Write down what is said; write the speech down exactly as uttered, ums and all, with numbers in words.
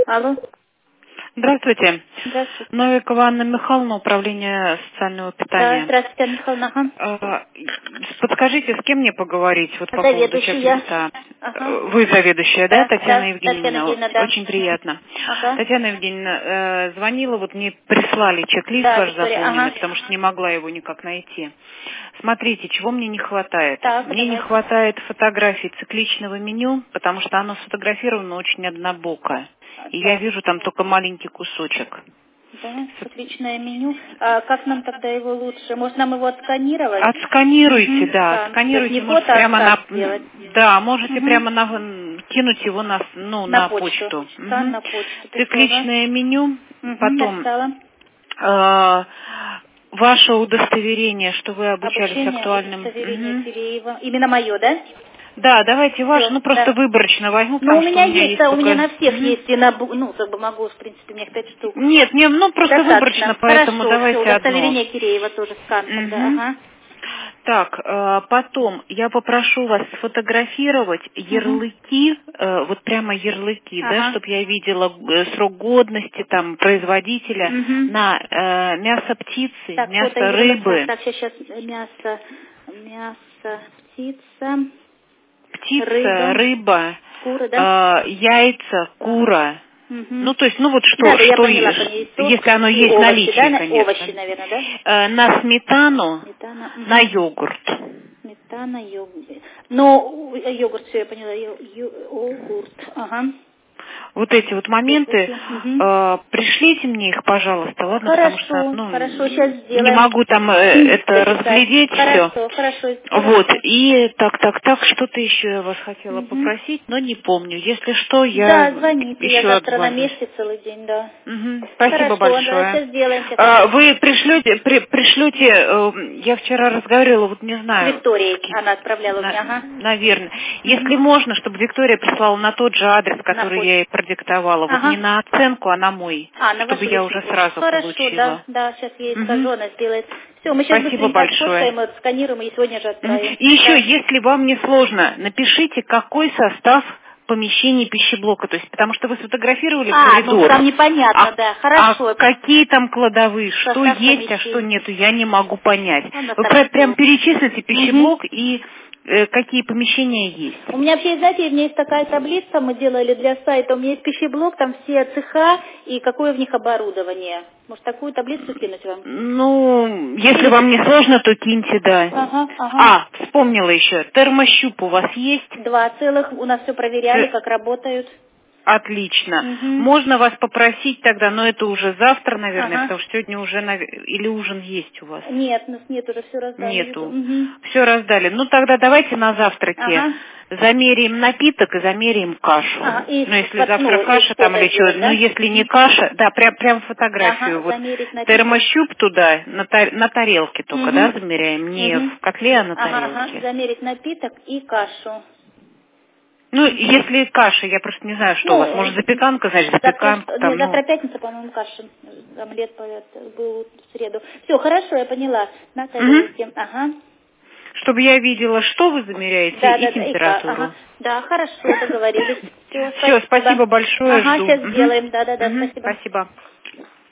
Алло. Здравствуйте. Здравствуйте. Новикова Анна Михайловна, управление социального Да, питания. здравствуйте, Анна Михайловна. Ага. А, Подскажите, с кем мне поговорить вот по поводу Заведующая. чек-листа? Ага. Вы заведующая, да, Да, Татьяна да, Евгеньевна? Татьяна Евгеньевна, да. Очень приятно. Ага. Татьяна Евгеньевна, э, звонила, вот мне прислали чек-лист Да, ваш Виктория, заполненный, ага. потому что не могла его никак найти. Смотрите, чего мне не хватает. Так, Мне не давайте. хватает фотографий цикличного меню, потому что оно сфотографировано очень однобоко. И я Так, вижу там только маленький кусочек. да, цикличное меню. А как нам тогда его лучше? Может, нам его отсканировать? Отсканируйте, Угу. да, Да, отсканируйте, не можете фото, а прямо скан на, сделать. да, можете Угу. прямо на, кинуть его на, ну, На на почту. почту. Скан Мгм. на почту. Пришло, да? Цикличное меню, Угу, потом написала. э, ваше удостоверение, что вы обучались Обучение, актуальным. удостоверение Мгм. Киреева. Именно мое, да? Да, давайте ваше, Все, ну просто да. выборочно возьму, Ну, у потому что у меня меня есть, есть да, у меня только... на всех Мгм. есть, и на, бу- ну, как бы могу, в принципе, у меня их пять штук. Нет, не, ну просто выборочно, Достаточно. поэтому Хорошо, все, давайте одно. удостоверение Киреева тоже скан тогда, Мгм. ага. Так, э, потом я попрошу вас сфотографировать Угу. ярлыки, э, вот прямо ярлыки, да, Ага. чтобы я видела э, срок годности, там, производителя Угу. на э, мясо птицы, Так, фото мясо ярлыка. рыбы, Так, сейчас, сейчас мясо, мясо, птица, птица, рыба, рыба, кура, да? э, яйца, Ага. кура. Угу. Ну, то есть, ну вот Да, что, да, я что поняла, есть, поняла. Яйцо если оно и есть в овощи, да? наличии, На- конечно. овощи, наверное, да? Э, на сметану, Сметана, на угу. йогурт. Сметана, йогурт. Но э, йогурт, все, я поняла, йо- ю- йогурт, ага. Вот эти вот моменты, Яблоки, угу. э, пришлите мне их, пожалуйста, ладно, потому что, Хорошо, ну, хорошо, сейчас не сделаем. могу там э, это Записать. разглядеть все. Хорошо, хорошо, Вот, хорошо. и так, так, так, что-то еще я вас хотела Угу. попросить, но не помню. Если что, я Да, звоните, я еще завтра на отзвонюсь. месте целый день, да. Мгм. Спасибо Хорошо, да, большое. сейчас сделаем, сейчас А, напишу. Вы пришлете, при, пришлете, э, я вчера разговаривала, вот не С знаю, с Викторией кем, она отправляла мне, на- ага. наверное. Если Угу. можно, чтобы Виктория прислала на тот же адрес, На который я почту. ей продиктовала, вот не Ага. на оценку, а на мой, А, на чтобы вашу я личную уже почту. сразу Хорошо, да, получила. да, сейчас я ей Мгм. скажу, она сделает. Все, мы сейчас Спасибо быстренько большое. отфоткаем, отсканируем и сегодня же Мгм. отправим. И еще, Да. если вам не сложно, напишите, какой состав помещений пищеблока, то есть, потому что вы сфотографировали А, ну коридор, там непонятно, а, да, а хорошо. какие там кладовые, что Состав есть, а что помещений. нету, я не могу понять. Надо Вы так про- прям сделать. перечислите Угу. пищеблок и э, какие помещения есть. У меня вообще, знаете, у меня есть такая таблица, мы делали для сайта, у меня есть пищеблок, там все цеха и какое в них оборудование. Может, такую таблицу кинуть вам? Ну, если Или... вам не сложно, то киньте, да. Ага, ага. А, вспомнила еще, термощуп у вас есть? Два целых, у нас все проверяли, Т- как работают. Отлично. Угу. Можно вас попросить тогда, но это уже завтра, наверное, Ага. потому что сегодня уже, нав- или ужин есть у вас? Нет, у нас нет, уже все раздали. Вижу. Нету. Угу. Все раздали. Ну тогда давайте на завтраке Ага. замеряем напиток и замеряем кашу. Ага, и Ну если фот- завтра ну, и каша там фото или что, сделать, ну да? если не Угу. каша, да, прям, прям фотографию. Ага, Вот замерить напиток. термощуп туда, на, та- на тарелке только, Угу. да, замеряем, не Угу. в котле, а на Ага, ага, тарелке. замерить напиток и кашу. Ну, Угу. если каша, я просто не знаю, что у вас. Может, Ну, запеканка, значит, завтра, запеканку что- нет, там, ну. завтра пятница, по-моему, каша. Омлет поэт был в среду. Все, хорошо, я поняла. На Мгм. тарелке. Ага. Чтобы я видела, что вы замеряете, Да, и да, да, и ка- температуру. ага. Да, хорошо, договорились. Все, Все, спасибо спасибо. большое, Ага, жду. сейчас Мгм. сделаем. Да, да, да, Мгм. спасибо. Спасибо.